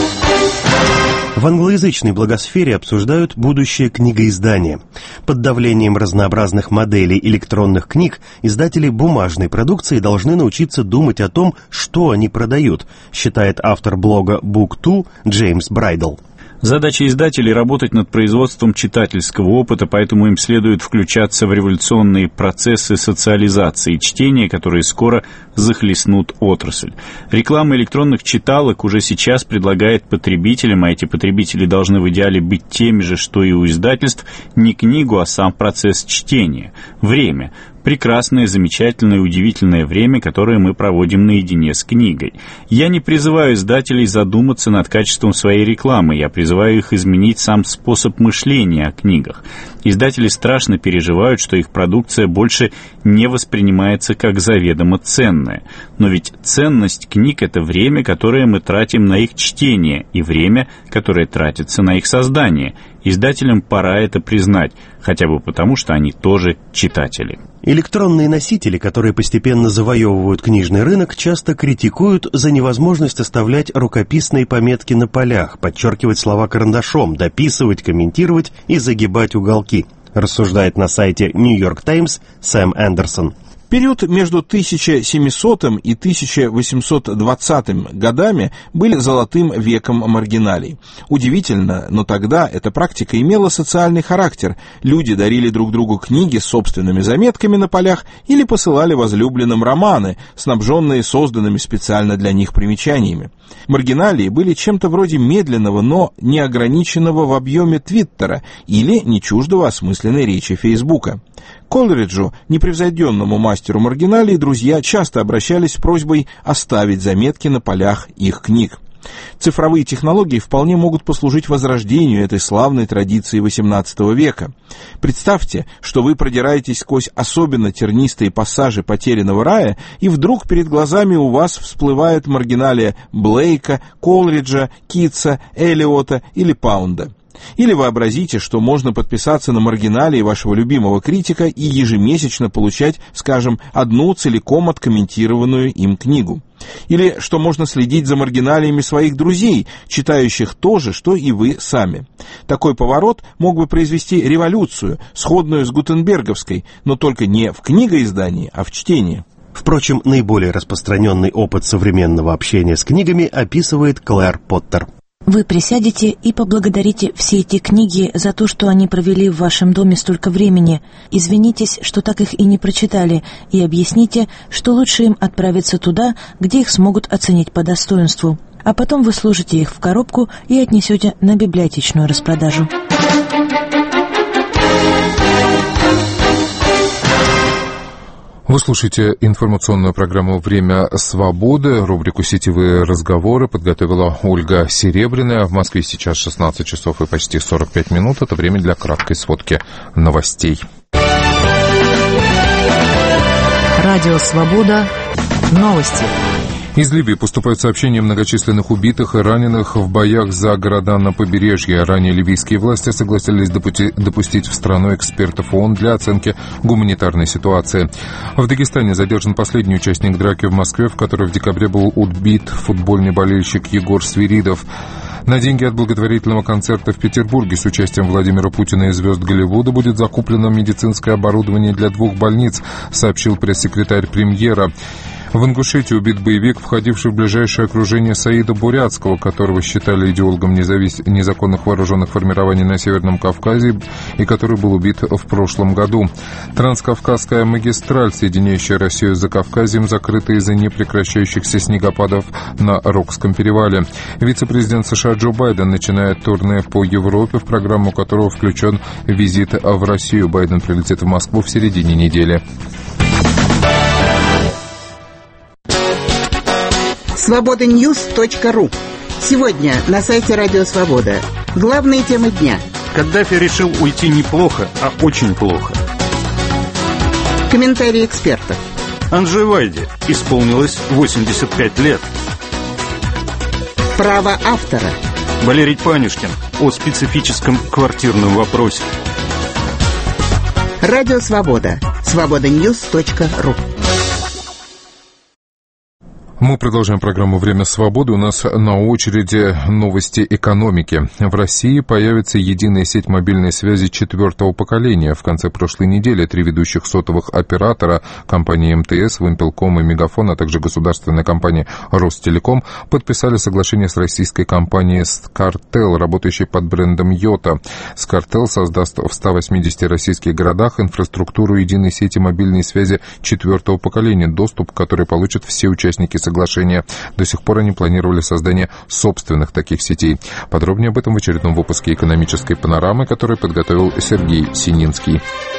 В англоязычной блогосфере обсуждают будущее книгоиздания. Под давлением разнообразных моделей электронных книг издатели бумажной продукции должны научиться думать о том, что они продают, считает автор блога бук ту Джеймс Брайдл. Задача издателей — работать над производством читательского опыта, поэтому им следует включаться в революционные процессы социализации чтения, которые скоро захлестнут отрасль. Реклама электронных читалок уже сейчас предлагает потребителям, а эти потребители должны в идеале быть теми же, что и у издательств, не книгу, а сам процесс чтения. Время. Прекрасное, замечательное, удивительное время, которое мы проводим наедине с книгой. Я не призываю издателей задуматься над качеством своей рекламы, я призываю их изменить сам способ мышления о книгах. Издатели страшно переживают, что их продукция больше не воспринимается как заведомо ценная. Но ведь ценность книг — это время, которое мы тратим на их чтение, и время, которое тратится на их создание. Издателям пора это признать, хотя бы потому, что они тоже читатели. Электронные носители, которые постепенно завоевывают книжный рынок, часто критикуют за невозможность оставлять рукописные пометки на полях, подчеркивать слова карандашом, дописывать, комментировать и загибать уголки, рассуждает на сайте New York Times Сэм Андерсон. Период между тысяча семисотым и тысяча восемьсот двадцатым годами были золотым веком маргиналий. Удивительно, но тогда эта практика имела социальный характер. Люди дарили друг другу книги с собственными заметками на полях или посылали возлюбленным романы, снабженные созданными специально для них примечаниями. Маргиналии были чем-то вроде медленного, но неограниченного в объеме Твиттера или не чуждого осмысленной речи Фейсбука. Колриджу, непревзойденному мастеру маргиналий, друзья часто обращались с просьбой оставить заметки на полях их книг. Цифровые технологии вполне могут послужить возрождению этой славной традиции восемнадцатого века. Представьте, что вы продираетесь сквозь особенно тернистые пассажи потерянного рая, и вдруг перед глазами у вас всплывает маргиналия Блейка, Колриджа, Китса, Эллиота или Паунда. Или вообразите, что можно подписаться на маргиналии вашего любимого критика и ежемесячно получать, скажем, одну целиком откомментированную им книгу. Или что можно следить за маргиналиями своих друзей, читающих то же, что и вы сами. Такой поворот мог бы произвести революцию, сходную с гутенберговской, но только не в книгоиздании, а в чтении. Впрочем, наиболее распространенный опыт современного общения с книгами описывает Клэр Поттер. Вы присядете и поблагодарите все эти книги за то, что они провели в вашем доме столько времени. Извинитесь, что так их и не прочитали, и объясните, что лучше им отправиться туда, где их смогут оценить по достоинству. А потом вы сложите их в коробку и отнесете на библиотечную распродажу. Вы слушаете информационную программу «Время свободы». Рубрику «Сетевые разговоры» подготовила Ольга Серебряная. В Москве сейчас шестнадцать часов и почти сорок пять минут. Это время для краткой сводки новостей. Радио «Свобода». Новости. Из Ливии поступают сообщения о многочисленных убитых и раненых в боях за города на побережье. Ранее ливийские власти согласились допустить в страну экспертов ООН для оценки гуманитарной ситуации. В Дагестане задержан последний участник драки в Москве, в которой в декабре был убит футбольный болельщик Егор Свиридов. На деньги от благотворительного концерта в Петербурге с участием Владимира Путина и звезд Голливуда будет закуплено медицинское оборудование для двух больниц, сообщил пресс-секретарь премьера. В Ингушетии убит боевик, входивший в ближайшее окружение Саида Бурятского, которого считали идеологом независ... незаконных вооруженных формирований на Северном Кавказе и который был убит в прошлом году. Транскавказская магистраль, соединяющая Россию с Закавказьем, закрыта из-за непрекращающихся снегопадов на Рокском перевале. Вице-президент США Джо Байден начинает турне по Европе, в программу которого включен визит в Россию. Байден прилетит в Москву в середине недели. свобода ньюс точка ру. Сегодня на сайте Радио Свобода. Главные темы дня. Каддафи решил уйти неплохо, а очень плохо. Комментарии экспертов. Анже Вайде исполнилось восемьдесят пять лет. Право автора. Валерий Панюшкин о специфическом квартирном вопросе. Радио Свобода. свобода ньюс точка ру. Мы продолжаем программу «Время свободы». У нас на очереди новости экономики. В России появится единая сеть мобильной связи четвертого поколения. В конце прошлой недели три ведущих сотовых оператора, компании эм тэ эс, Вимпелком и Мегафон, а также государственная компания Ростелеком, подписали соглашение с российской компанией Scartel, работающей под брендом Йота. Scartel создаст в ста восьмидесяти российских городах инфраструктуру единой сети мобильной связи четвертого поколения, доступ к которой получат все участники соглашения. До сих пор они планировали создание собственных таких сетей. Подробнее об этом в очередном выпуске «Экономической панорамы», который подготовил Сергей Сининский.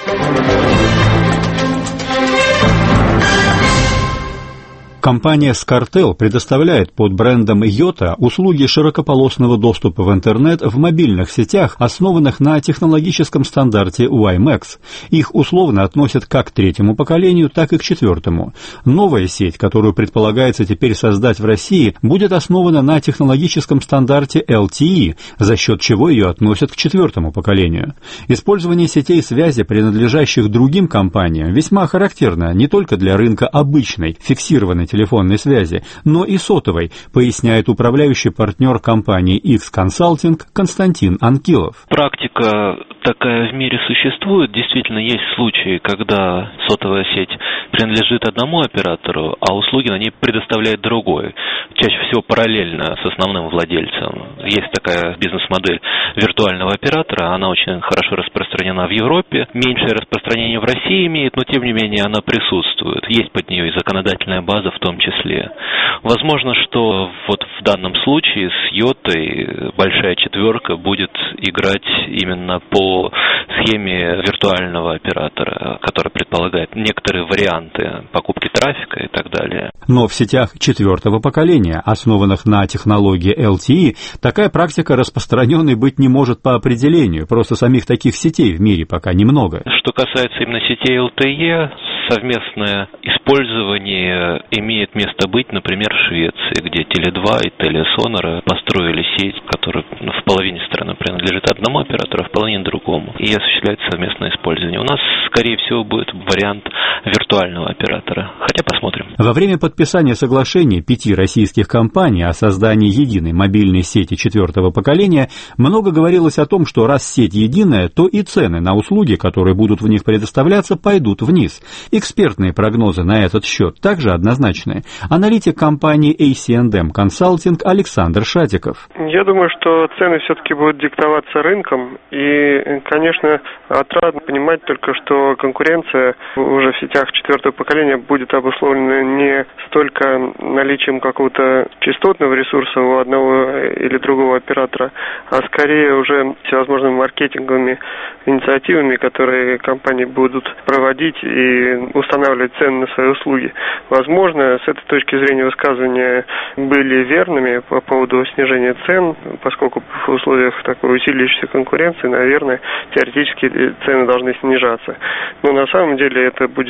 Компания Scartel предоставляет под брендом Йота услуги широкополосного доступа в интернет в мобильных сетях, основанных на технологическом стандарте уай-мэкс. Их условно относят как к третьему поколению, так и к четвертому. Новая сеть, которую предполагается теперь создать в России, будет основана на технологическом стандарте эл ти и, за счет чего ее относят к четвертому поколению. Использование сетей связи, принадлежащих другим компаниям, весьма характерно не только для рынка обычной, фиксированной телефонной связи, но и сотовой, поясняет управляющий партнер компании X Consulting Константин Анкилов. Практика такая в мире существует. Действительно, есть случаи, когда сотовая сеть принадлежит одному оператору, а услуги на ней предоставляет другой. Чаще всего параллельно с основным владельцем. Есть такая бизнес-модель виртуального оператора, она очень хорошо распространена в Европе, меньшее распространение в России имеет, но тем не менее она присутствует. Есть под нее и законодательная база в том числе. Возможно, что вот в данном случае с Йотой большая четверка будет играть именно по схеме виртуального оператора, который предполагает некоторые варианты покупки трафика и так далее. Но в сетях четвертого поколения, основанных на технологии эл ти и, такая практика распространенной быть не может по определению, просто самих таких сетей в мире пока немного. Что касается именно сетей эл ти и, совместное использование имеет место быть, например, в Швеции, где Теле два и Телесонера построили сеть, которая в половине страны принадлежит одному оператору, а в половине другому, и осуществляется совместное использование. У нас, скорее всего, будет вариант виртуального оператора, хотя посмотрим. Во время подписания соглашения пяти российских компаний о создании единой мобильной сети четвертого поколения много говорилось о том, что раз сеть единая, то и цены на услуги, которые будут в них предоставляться, пойдут вниз. Экспертные прогнозы на этот счет также однозначны. Аналитик компании эй си энд эм Consulting Александр Шатиков. Я думаю, что цены все-таки будут диктоваться рынком. И, конечно, отрадно понимать только, что конкуренция уже в сетях четвертого поколения будет обусловлена не столько наличием какого-то частотного ресурса у одного или другого оператора, а скорее уже всевозможными маркетинговыми инициативами, которые компании будут проводить и устанавливать цены на свои услуги. Возможно, с этой точки зрения высказывания были верными по поводу снижения цен, поскольку в условиях такой усиливающейся конкуренции, наверное, теоретически цены должны снижаться. Но на самом деле это будет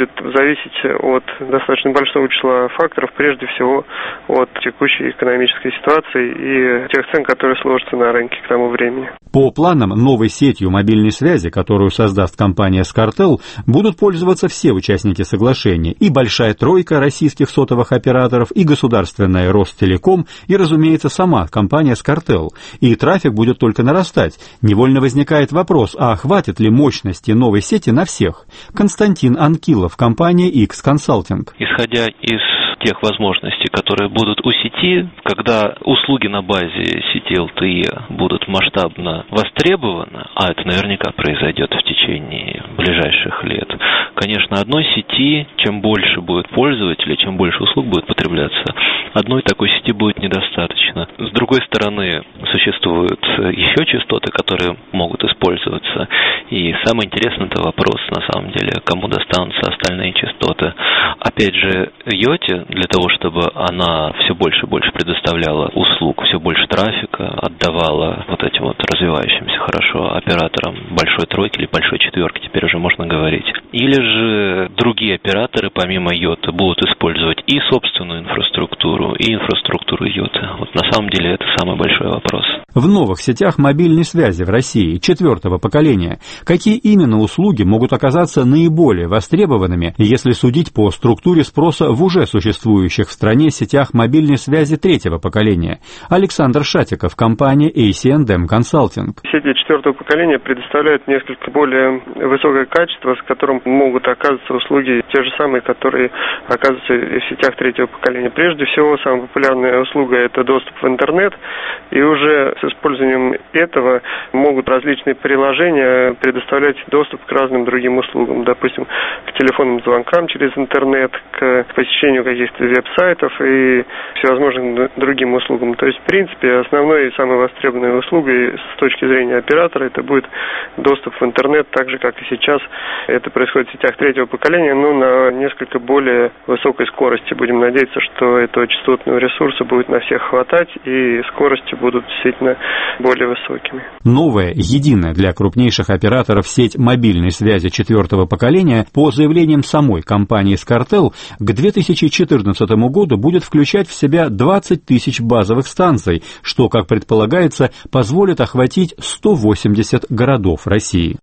будет зависеть от достаточно большого числа факторов, прежде всего от текущей экономической ситуации и тех цен, которые сложатся на рынке к тому времени. По планам, новой сетью мобильной связи, которую создаст компания Scartel, будут пользоваться все участники соглашения, и большая тройка российских сотовых операторов, и государственная Ростелеком, и, разумеется, сама компания Scartel. И трафик будет только нарастать. Невольно возникает вопрос, а хватит ли мощности новой сети на всех? Константин Анкилов, компания X Consulting. Исходя из тех возможностей, которые будут у сети, когда услуги на базе сети эл тэ и будут масштабно востребованы, а это наверняка произойдет в течение ближайших лет, конечно, одной сети, чем больше будет пользователей, чем больше услуг будет потребляться, одной такой сети будет недостаточно. С другой стороны, существуют еще частоты, которые могут использоваться, и самый интересный это вопрос, на самом деле, кому достанутся остальные частоты. Опять же, Йоте, для того, чтобы она все больше и больше предоставляла услуг, все больше трафика отдавала вот этим вот развивающимся хорошо операторам большой тройки или большой четверки, теперь уже можно говорить. Или же другие операторы, помимо Йоты, будут использовать и собственную инфраструктуру, и инфраструктуру Йоты. Вот на самом деле это самый большой вопрос. В новых сетях мобильной связи в России четвертого поколения какие именно услуги могут оказаться наиболее востребованными, если судить по структуре спроса в уже существующих в стране сетях мобильной связи третьего поколения? Александр Шатиков, компания эй си энд эм Consulting. Сети четвертого поколения предоставляют несколько более высокое качество, с которым могут оказываться услуги те же самые, которые оказываются в сетях третьего поколения. Прежде всего, самая популярная услуга – это доступ в интернет, и уже с использованием этого могут различные приложения предоставлять доступ к разным другим услугам, допустим, к телефонным звонкам через интернет, к посещению каких-то веб-сайтов и всевозможным другим услугам. То есть, в принципе, основной и самой востребованной услугой с точки зрения оператора это будет доступ в интернет, так же, как и сейчас это происходит в сетях третьего поколения, но на несколько более высокой скорости. Будем надеяться, что этого частотного ресурса будет на всех хватать, и скорости будут действительно более высокими. Новая, единая для крупнейших операторов сеть мобильной связи четвертого поколения, по заявлениям самой компании Scartel, к две тысячи четырнадцатому году будет включать в себя двадцать тысяч базовых станций, что, как предполагается, позволит охватить сто восемьдесят городов России.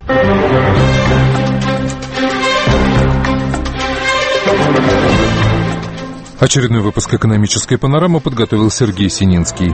Очередной выпуск «Экономической панорамы» подготовил Сергей Сининский.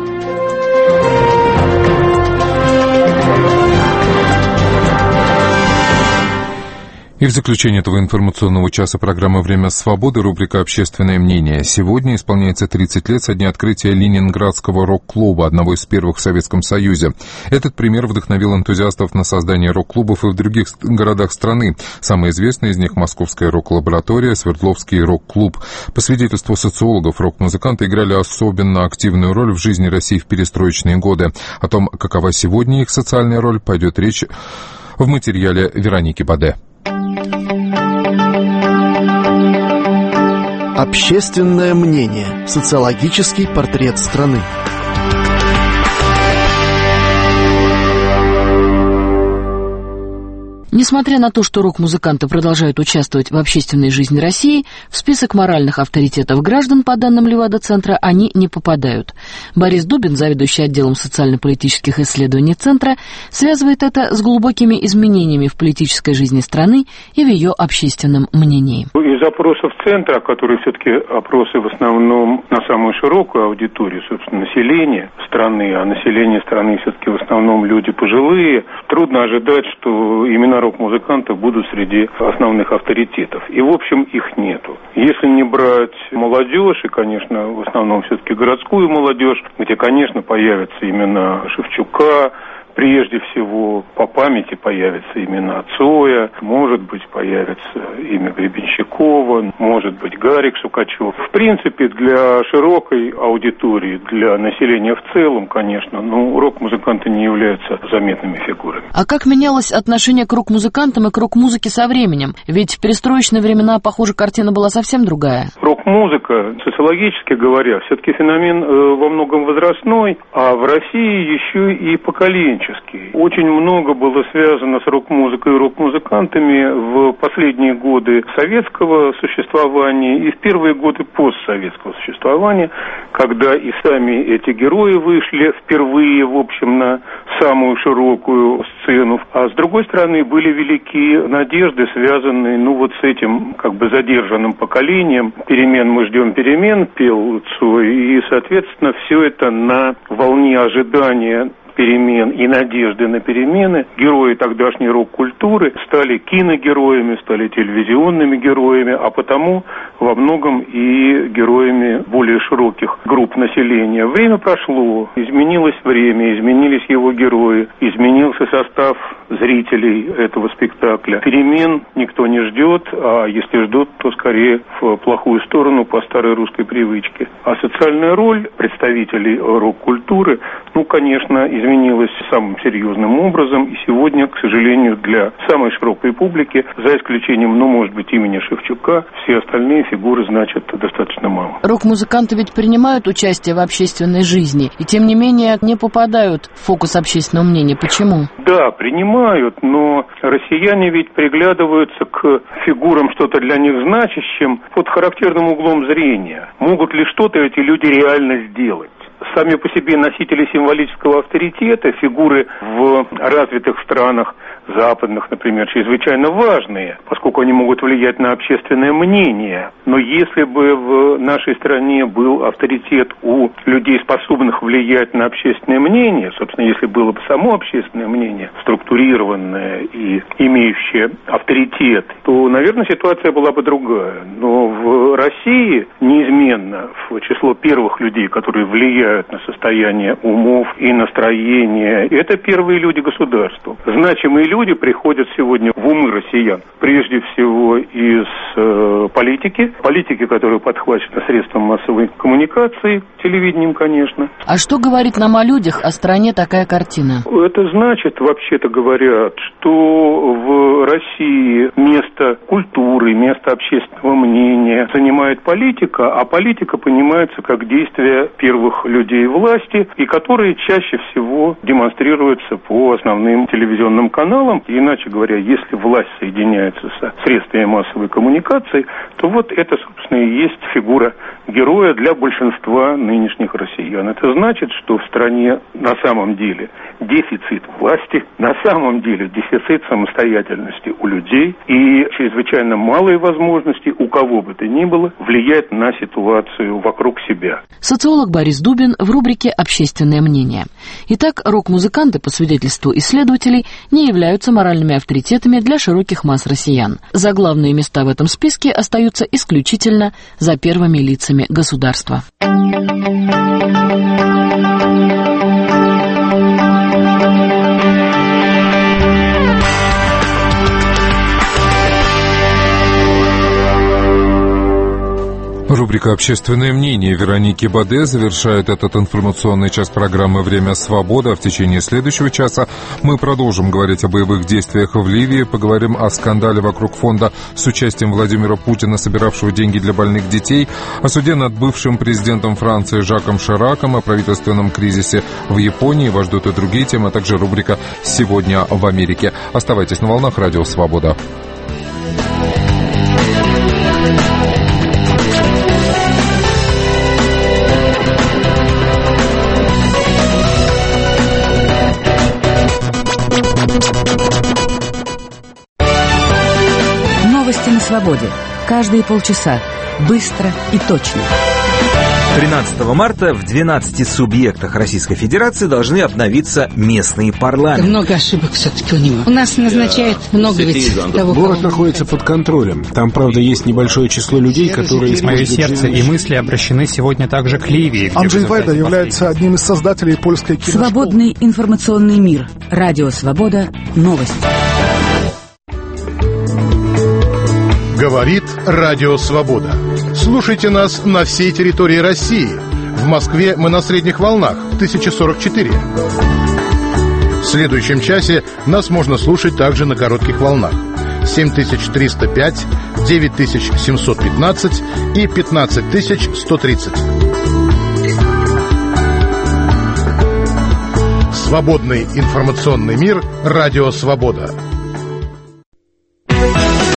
И в заключение этого информационного часа программы «Время свободы» рубрика «Общественное мнение». Сегодня исполняется тридцать лет со дня открытия Ленинградского рок-клуба, одного из первых в Советском Союзе. Этот пример вдохновил энтузиастов на создание рок-клубов и в других городах страны. Самый известный из них — Московская рок-лаборатория, Свердловский рок-клуб. По свидетельству социологов, рок-музыканты играли особенно активную роль в жизни России в перестроечные годы. О том, какова сегодня их социальная роль, пойдет речь в материале Вероники Баде. Общественное мнение. Социологический портрет страны. Несмотря на то, что рок-музыканты продолжают участвовать в общественной жизни России, в список моральных авторитетов граждан, по данным Левада-центра, они не попадают. Борис Дубин, заведующий отделом социально-политических исследований Центра, связывает это с глубокими изменениями в политической жизни страны и в ее общественном мнении. Из опросов Центра, которые все-таки опросы в основном на самую широкую аудиторию, собственно, населения страны, а население страны все-таки в основном люди пожилые, трудно ожидать, что имена рок-музыкантов будут среди основных авторитетов. И, в общем, их нету. Если не брать молодежь, и, конечно, в основном все-таки городскую молодежь, где, конечно, появятся имена Шевчука, прежде всего, по памяти появятся имена Цоя, может быть, появится имя Гребенщикова, может быть, Гарик Сукачев. В принципе, для широкой аудитории, для населения в целом, конечно, ну, рок-музыканты не являются заметными фигурами. А как менялось отношение к рок-музыкантам и к рок-музыке со временем? Ведь в перестроечные времена, похоже, картина была совсем другая. Рок-музыка, социологически говоря, все-таки феномен э, во многом возрастной, а в России еще и поколенческий. этнический. Очень много было связано с рок-музыкой и рок-музыкантами в последние годы советского существования и в первые годы постсоветского существования, когда и сами эти герои вышли впервые, в общем, на самую широкую сцену. А с другой стороны, были великие надежды, связанные, ну, вот с этим, как бы, задержанным поколением. «Перемен мы ждем перемен», пел Цой, и, соответственно, все это на волне ожидания перемен и надежды на перемены. Герои тогдашней рок-культуры стали киногероями, стали телевизионными героями, а потому во многом и героями более широких групп населения. Время прошло, изменилось время, изменились его герои, изменился состав зрителей этого спектакля. Перемен никто не ждет, а если ждут, то скорее в плохую сторону по старой русской привычке. А социальная роль представителей рок-культуры, ну, конечно, изменилась самым серьезным образом, и сегодня, к сожалению, для самой широкой публики, за исключением, ну, может быть, имени Шевчука, все остальные фигуры значат достаточно мало. Рок-музыканты ведь принимают участие в общественной жизни, и тем не менее не попадают в фокус общественного мнения. Почему? Да, принимают, но россияне ведь приглядываются к фигурам, что-то для них значащим, под характерным углом зрения. Могут ли что-то эти люди реально сделать? Сами по себе носители символического авторитета, фигуры в развитых странах, западных, например, чрезвычайно важные, поскольку они могут влиять на общественное мнение. Но если бы в нашей стране был авторитет у людей, способных влиять на общественное мнение, собственно, если было бы само общественное мнение структурированное и имеющее авторитет, то, наверное, ситуация была бы другая. Но в России неизменно в число первых людей, которые влияют на состояние умов и настроения, это первые люди государства. Значимые люди приходят сегодня в умы россиян. Прежде всего из э, политики. Политики, которые подхвачены средством массовой коммуникации, телевидением, конечно. А что говорит нам о людях, о стране такая картина? Это значит, вообще-то говорят, что в России место культуры, место общественного мнения занимает политика, а политика понимается как действие первых людей власти, и которые чаще всего демонстрируются по основным телевизионным каналам. Иначе говоря, если власть соединяется со средствами массовой коммуникации, то вот это, собственно, и есть фигура героя для большинства нынешних россиян. Это значит, что в стране на самом деле дефицит власти, на самом деле дефицит самостоятельности у людей и чрезвычайно малые возможности у кого бы то ни было влиять на ситуацию вокруг себя. Социолог Борис Дубин в рубрике «Общественное мнение». Итак, рок-музыканты, по свидетельству исследователей, не являются моральными авторитетами для широких масс россиян. Заглавные места в этом списке остаются исключительно за первыми лицами государства. Рубрика «Общественное мнение» Вероники Баде завершает этот информационный час программы «Время свободы». В течение следующего часа мы продолжим говорить о боевых действиях в Ливии, поговорим о скандале вокруг фонда с участием Владимира Путина, собиравшего деньги для больных детей, о суде над бывшим президентом Франции Жаком Шираком, о правительственном кризисе в Японии. Вас ждут и другие темы, а также рубрика «Сегодня в Америке». Оставайтесь на волнах Радио Свобода. Новости на свободе. Каждые полчаса. Быстро и точно. тринадцатого марта в двенадцати субъектах Российской Федерации должны обновиться местные парламенты. Много ошибок все-таки у него. У нас назначают много ведь того, Город находится под контролем. Там, правда, есть небольшое число людей, которые... Мое сердце и мысли обращены сегодня также к Ливии. Анджей Вайда является одним из создателей польской киношколы. Свободный информационный мир. Радио Свобода. Новости. Говорит Радио Свобода. Слушайте нас на всей территории России. В Москве мы на средних волнах тысяча сорок четыре. В следующем часе нас можно слушать также на коротких волнах семь тысяч триста пять, девять тысяч семьсот пятнадцать и пятнадцать тысяч сто тридцать. Свободный информационный мир. Радио «Свобода».